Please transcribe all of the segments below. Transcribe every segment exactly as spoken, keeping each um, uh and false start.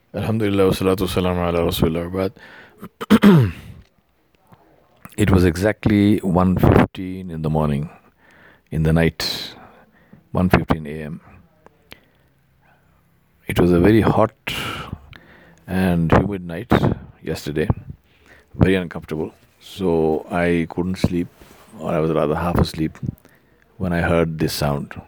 Alhamdulillah, wassalatu wassalamu ala rasulillah. But it was exactly one fifteen in the morning, in the night, one fifteen a m. It was a very hot and humid night yesterday, very uncomfortable. So I couldn't sleep, or I was rather half asleep when I heard this sound.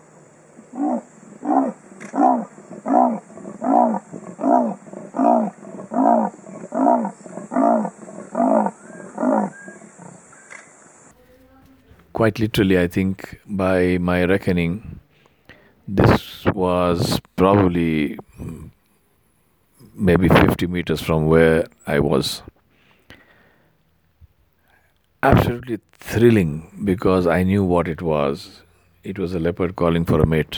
Quite literally, I think, by my reckoning, this was probably mm, maybe fifty meters from where I was. Absolutely thrilling because I knew what it was. It was a leopard calling for a mate.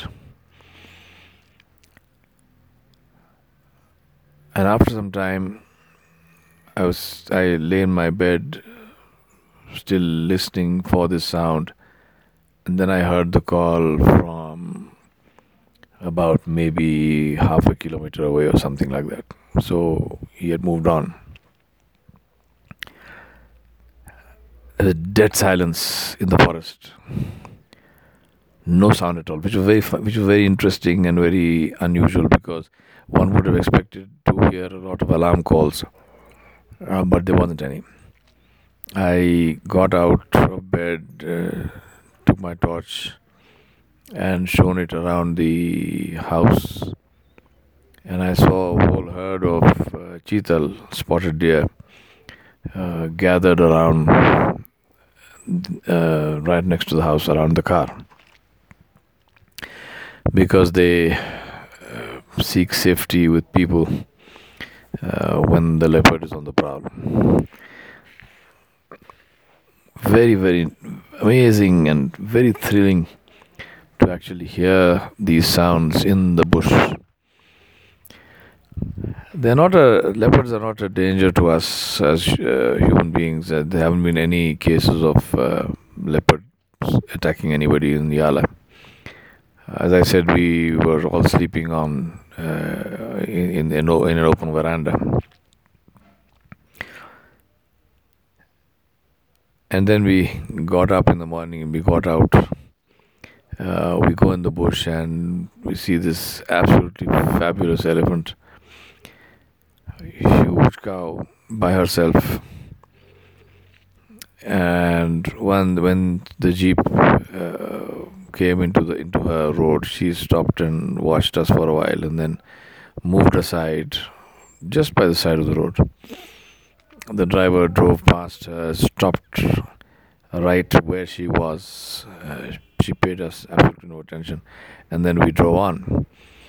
And after some time, I was I lay in my bed, still listening for this sound, and then I heard the call from about maybe half a kilometer away or something like that. So he had moved on. A dead silence in the forest. No sound at all, which was very which was very interesting and very unusual because one would have expected to hear a lot of alarm calls, uh, but there wasn't any. I got out of bed, uh, took my torch, and shone it around the house, and I saw a whole herd of uh, cheetal, spotted deer, uh, gathered around, uh, right next to the house, around the car, because they uh, seek safety with people uh, when the leopard is on the prowl. Very, very amazing and very thrilling to actually hear these sounds in the bush. They're not a leopards are not a danger to us as uh, human beings. Uh, there haven't been any cases of uh, leopards attacking anybody in Yala. As I said, we were all sleeping on uh, in, in, in an open veranda. And then we got up in the morning, we got out, uh, we go in the bush and we see this absolutely fabulous elephant, huge cow by herself. And when when the jeep uh, came into the into her road, she stopped and watched us for a while and then moved aside, just by the side of the road. The driver drove past her, stopped right where she was. Uh, she paid us absolutely no attention, and then we drove on.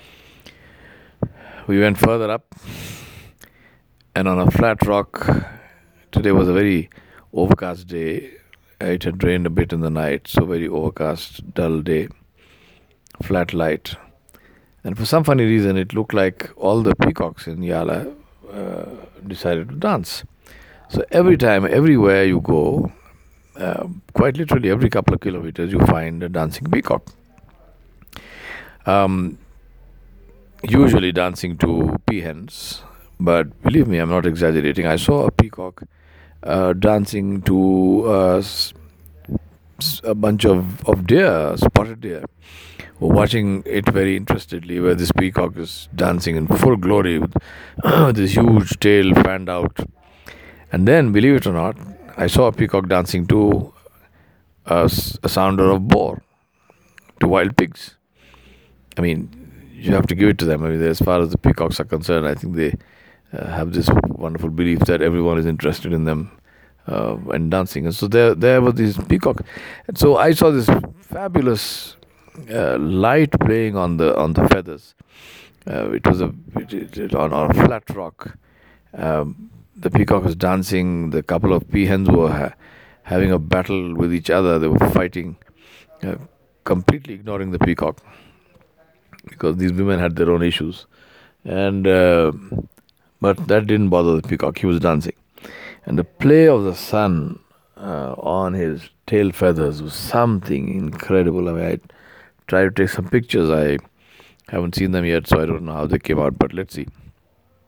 We went further up, and on a flat rock. Today was a very overcast day. It had rained a bit in the night, so very overcast, dull day, flat light. And for some funny reason, it looked like all the peacocks in Yala uh, decided to dance. So every time, everywhere you go, uh, quite literally every couple of kilometers, you find a dancing peacock. Um, usually dancing to peahens, but believe me, I'm not exaggerating. I saw a peacock uh, dancing to uh, s- s- a bunch of, of deer, spotted deer. Watching it very interestedly, where this peacock is dancing in full glory with this huge tail fanned out. And then, believe it or not, I saw a peacock dancing to a, s- a sounder of boar, to wild pigs. I mean, you have to give it to them. I mean, as far as the peacocks are concerned, I think they uh, have this wonderful belief that everyone is interested in them uh, and dancing. And so there, there was this peacock. And so I saw this fabulous uh, light playing on the on the feathers. Uh, it was a it, it, it- on, on a flat rock. Um, the peacock was dancing. The couple of peahens were ha- having a battle with each other. They were fighting, uh, completely ignoring the peacock because these women had their own issues. And uh, but that didn't bother the peacock. He was dancing, and the play of the sun uh, on his tail feathers was something incredible. I mean, I tried to take some pictures. I haven't seen them yet, so I don't know how they came out. But let's see.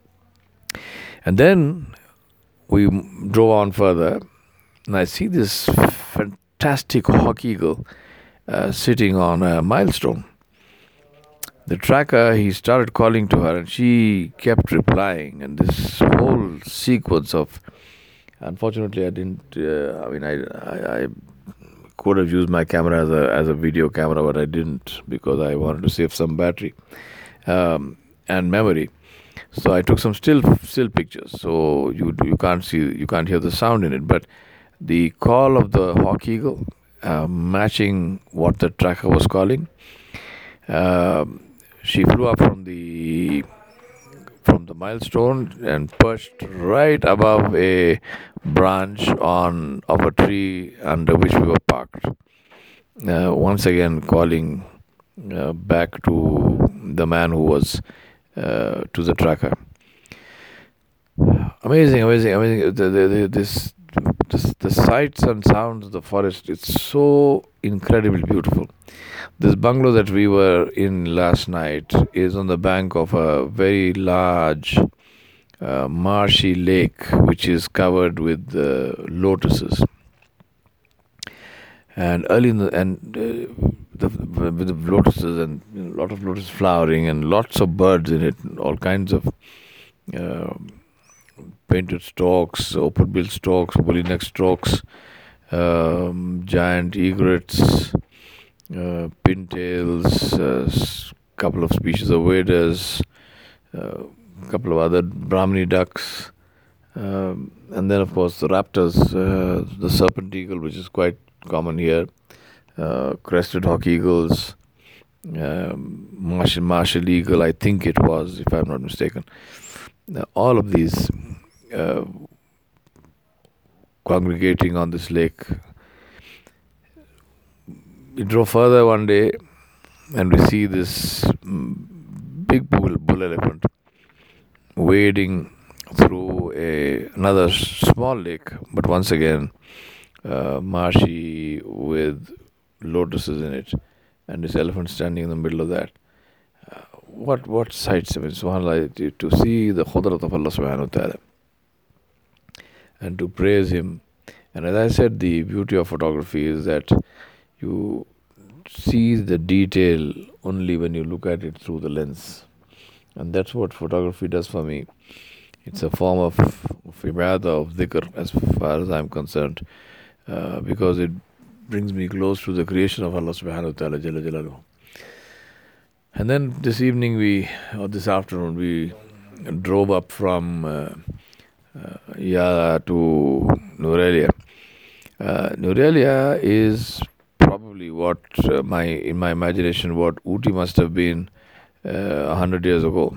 And then we drove on further, and I see this fantastic hawk eagle uh, sitting on a milestone. The tracker, he started calling to her, and she kept replying, and this whole sequence of, unfortunately, I didn't. Uh, I mean, I, I, I could have used my camera as a as a video camera, but I didn't because I wanted to save some battery um, and memory. So I took some still still pictures. So you you can't see, you can't hear the sound in it, but the call of the hawk eagle uh, matching what the tracker was calling. Uh, she flew up from the from the milestone and perched right above a branch on of a tree under which we were parked. Uh, once again, calling uh, back to the man who was uh, to the tracker. Amazing, amazing, amazing. The, the, the, this, this, the sights and sounds of the forest. It's so incredibly beautiful. This bungalow that we were in last night is on the bank of a very large uh, marshy lake, which is covered with uh, lotuses. And early in the and uh, the, with the lotuses and you know, a lot of lotus flowering and lots of birds in it, all kinds of uh, painted storks, open-billed storks, woolly-necked storks, um, giant egrets, uh, pintails, a uh, couple of species of waders, a uh, couple of other Brahmini ducks, um, and then of course the raptors, uh, the serpent eagle, which is quite common here, uh, crested hawk eagles, um, martial, martial eagle, I think it was, if I'm not mistaken. Now, all of these uh, congregating on this lake. We drove further one day and we see this big bull, bull elephant wading through a another small lake, but once again uh, marshy with lotuses in it, and this elephant standing in the middle of that. Uh, what what sights! I mean, subhanAllah, to, to see the Khudrat of Allah subhanahu wa ta'ala and to praise Him. And as I said, the beauty of photography is that you see the detail only when you look at it through the lens. And that's what photography does for me. It's a form of, of ibadah, of dhikr, as far as I'm concerned, uh, because it brings me close to the creation of Allah subhanahu wa ta'ala jalla jalaluhu. And then this evening we, or this afternoon, we drove up from uh, uh, Yala to Nurelia. Uh, Nurelia is probably what uh, my in my imagination what Ooty must have been a uh, hundred years ago.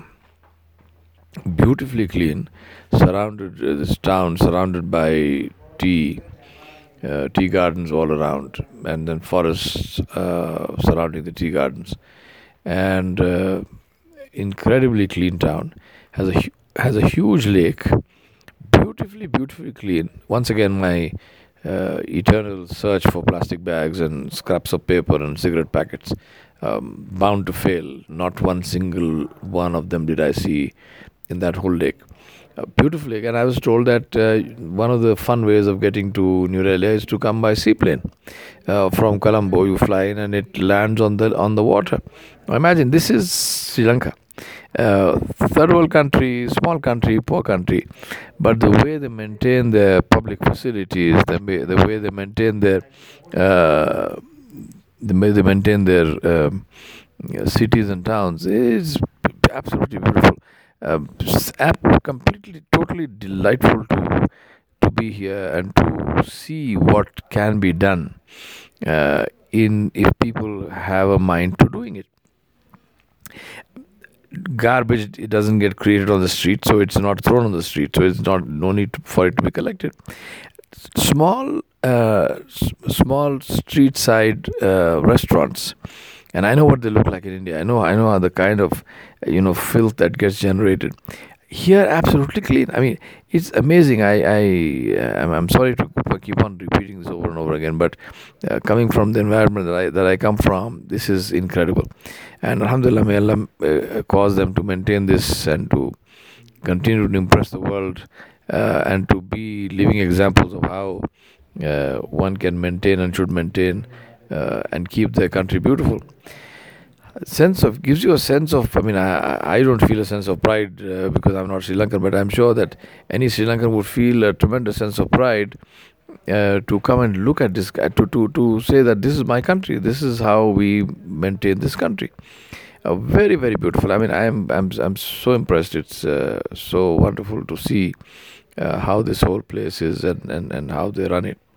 Beautifully clean, surrounded uh, this town surrounded by tea, uh, tea gardens all around, and then forests uh, surrounding the tea gardens, and uh, incredibly clean town. Has a has a huge lake, beautifully beautifully clean. Once again, my Uh, eternal search for plastic bags and scraps of paper and cigarette packets, um, bound to fail. Not one single one of them did I see in that whole lake. Uh, beautiful lake, and I was told that uh, one of the fun ways of getting to Nurelia is to come by seaplane. Uh, from Colombo, you fly in and it lands on the on the water. Now imagine, this is Sri Lanka. Uh, third world country, small country, poor country, but the way they maintain their public facilities, the way, the way they maintain their, uh, the way they maintain their um, cities and towns is absolutely beautiful. Uh, completely, totally delightful to to be here and to see what can be done uh, in if people have a mind to doing it. Garbage, it doesn't get created on the street, so it's not thrown on the street, so it's not no need to, for it to be collected. Small uh, s- small street side uh, restaurants, and I know what they look like in India. I know I know the kind of you know filth that gets generated here. Absolutely clean. I mean, it's amazing. I I I'm, I'm sorry to keep on repeating this over and over again, but uh, coming from the environment that I that I come from, this is incredible. And alhamdulillah, may Allah uh, cause them to maintain this and to continue to impress the world, uh, and to be living examples of how uh, one can maintain and should maintain uh, and keep their country beautiful. Sense of gives you a sense of. I mean, I I don't feel a sense of pride uh, because I'm not Sri Lankan, but I'm sure that any Sri Lankan would feel a tremendous sense of pride uh, to come and look at this, uh, to to to say that this is my country. This is how we maintain this country. Uh, very very beautiful. I mean, I'm I'm I'm so impressed. It's uh, so wonderful to see uh, how this whole place is, and, and and how they run it.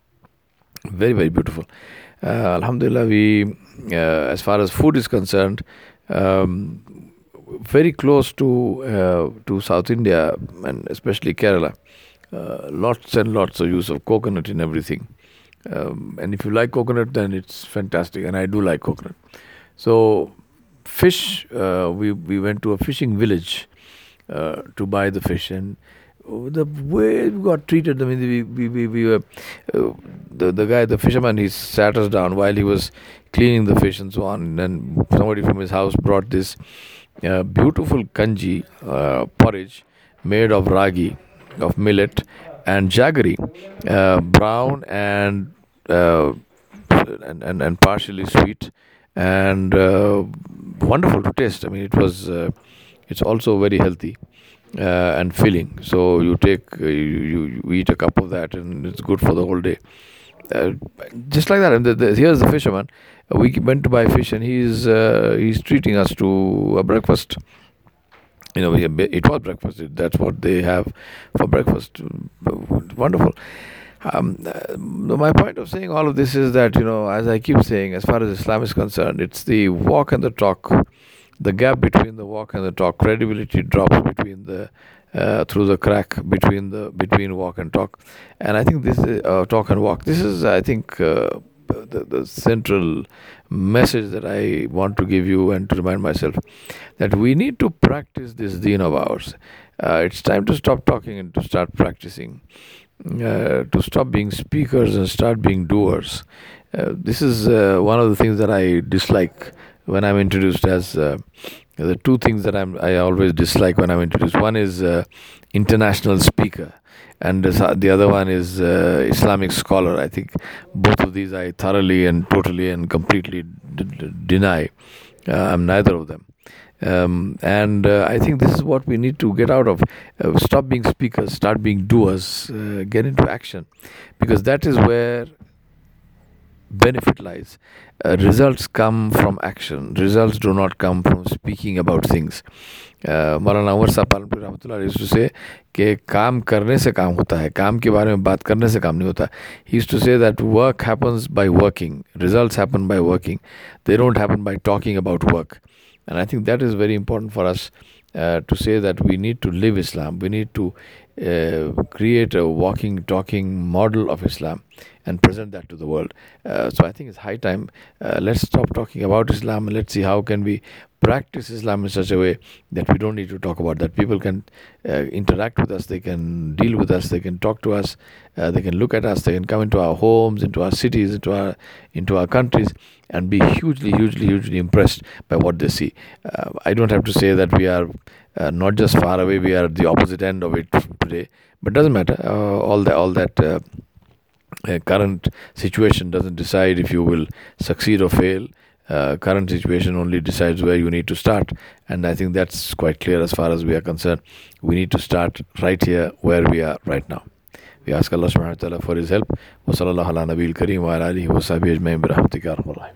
Very very beautiful. Uh, Alhamdulillah, we, uh, as far as food is concerned, um, very close to uh, to South India and especially Kerala. Uh, lots and lots of use of coconut in everything. Um, and if you like coconut, then it's fantastic. And I do like coconut. So, fish, uh, we, we went to a fishing village uh, to buy the fish. And the way we got treated, I mean, we, we, we, we were, uh, the, the guy, the fisherman, he sat us down while he was cleaning the fish and so on. And then somebody from his house brought this uh, beautiful kanji uh, porridge made of ragi, of millet, and jaggery, uh, brown and, uh, and, and and partially sweet, and uh, wonderful to taste. I mean, it was, uh, it's also very healthy. Uh, and filling. So you take, uh, you, you eat a cup of that, and it's good for the whole day. Uh, just like that. And the, the, here's the fisherman. Uh, we went to buy fish, and he's uh, he's treating us to a breakfast. You know, it was breakfast. That's what they have for breakfast. Wonderful. Um, uh, my point of saying all of this is that, you know, as I keep saying, as far as Islam is concerned, it's the walk and the talk. The gap between the walk and the talk, credibility drops between the uh, through the crack between the between walk and talk, and I think this is uh, talk and walk. This is, I think, uh, the, the central message that I want to give you and to remind myself that we need to practice this deen of ours. Uh, it's time to stop talking and to start practicing. Uh, to stop being speakers and start being doers. Uh, this is uh, one of the things that I dislike when I'm introduced as uh, the two things that I'm I always dislike when I'm introduced. One is uh, international speaker, and the other one is uh, Islamic scholar. I think both of these I thoroughly and totally and completely d- d- deny. Uh, I'm neither of them. Um, and uh, I think this is what we need to get out of. Uh, stop being speakers, start being doers, uh, get into action, because that is where benefit lies. Uh, results come from action. Results do not come from speaking about things. Uh, Maulana Umar Sahib Palanpuri Rahmatullah used to say कि काम करने से काम होता है, काम के बारे में बात करने से काम नहीं होता. He used to say that work happens by working, results happen by working. They don't happen by talking about work. And I think that is very important for us uh, to say that we need to live Islam. We need to uh, create a walking, talking model of Islam and present that to the world. Uh, so I think it's high time. Uh, let's stop talking about Islam and let's see how can we practice Islam in such a way that we don't need to talk about that. People can uh, interact with us, they can deal with us, they can talk to us, uh, they can look at us, they can come into our homes, into our cities, into our into our countries, and be hugely, hugely, hugely impressed by what they see. Uh, I don't have to say that we are uh, not just far away; we are at the opposite end of it today. But doesn't matter. Uh, all that, all that. Uh, uh, current situation doesn't decide if you will succeed or fail. Uh, current situation only decides where you need to start, and I think that's quite clear as far as we are concerned. We need to start right here where we are right now. We ask Allah subhanahu wa ta'ala for his help. Wa sallallahu ala nabiyil kareem wa ala alihi wa sahbihi ajma'in bi rahmatika ya arhamar rahimin.